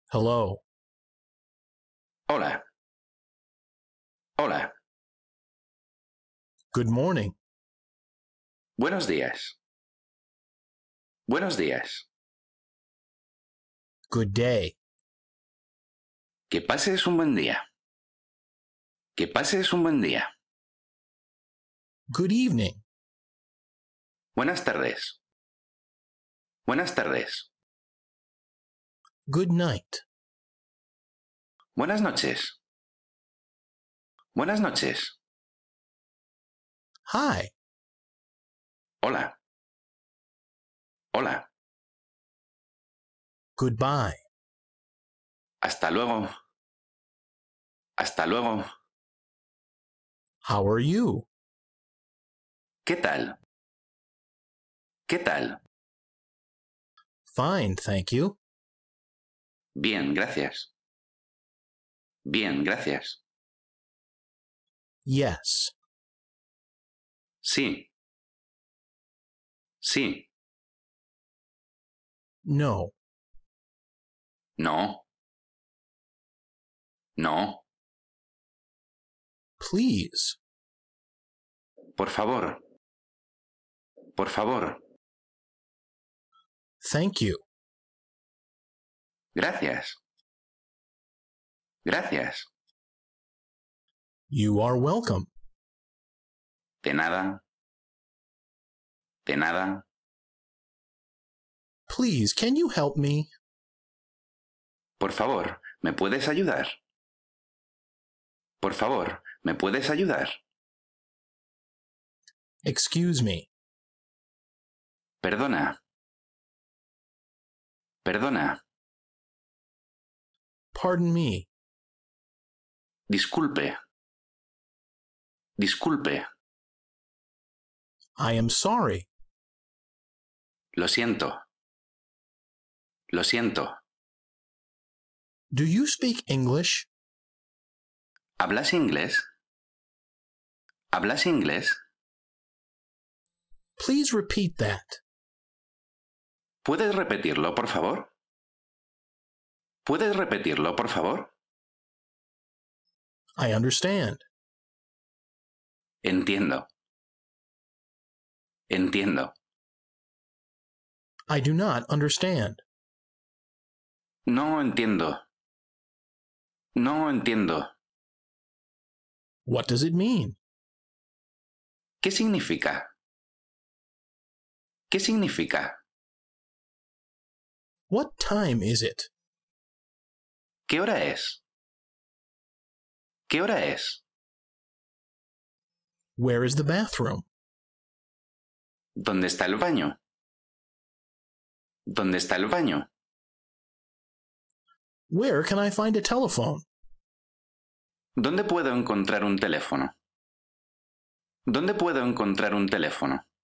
Hello. Hola. Hola. Good morning. Buenos días. Buenos días. Good day. Que pases un buen día. Que pases un buen día. Good evening. Buenas tardes. Buenas tardes. Good night. Buenas noches. Buenas noches. Hi. Hola. Hola. Goodbye. Hasta luego. Hasta luego. How are you? ¿Qué tal? ¿Qué tal? Fine, thank you. Bien, gracias. Bien, gracias. Yes. Sí. Sí. No. No. No. Please. Por favor. Por favor. Thank you. Gracias. Gracias. You are welcome. De nada. De nada. Please, can you help me? Por favor, ¿me puedes ayudar? Por favor, ¿me puedes ayudar? Excuse me. Perdona. Perdona. Pardon me. Disculpe. Disculpe. I am sorry. Lo siento. Lo siento. Do you speak English? ¿Hablas inglés? ¿Hablas inglés? Please repeat that. ¿Puedes repetirlo, por favor? ¿Puedes repetirlo, por favor? I understand. Entiendo. Entiendo. I do not understand. No entiendo. No entiendo. What does it mean? ¿Qué significa? ¿Qué significa? What time is it? ¿Qué hora es? ¿Qué hora es? Where is the bathroom? ¿Dónde está el baño? ¿Dónde está el baño? Where can I find a telephone? ¿Dónde puedo encontrar un teléfono? ¿Dónde puedo encontrar un teléfono?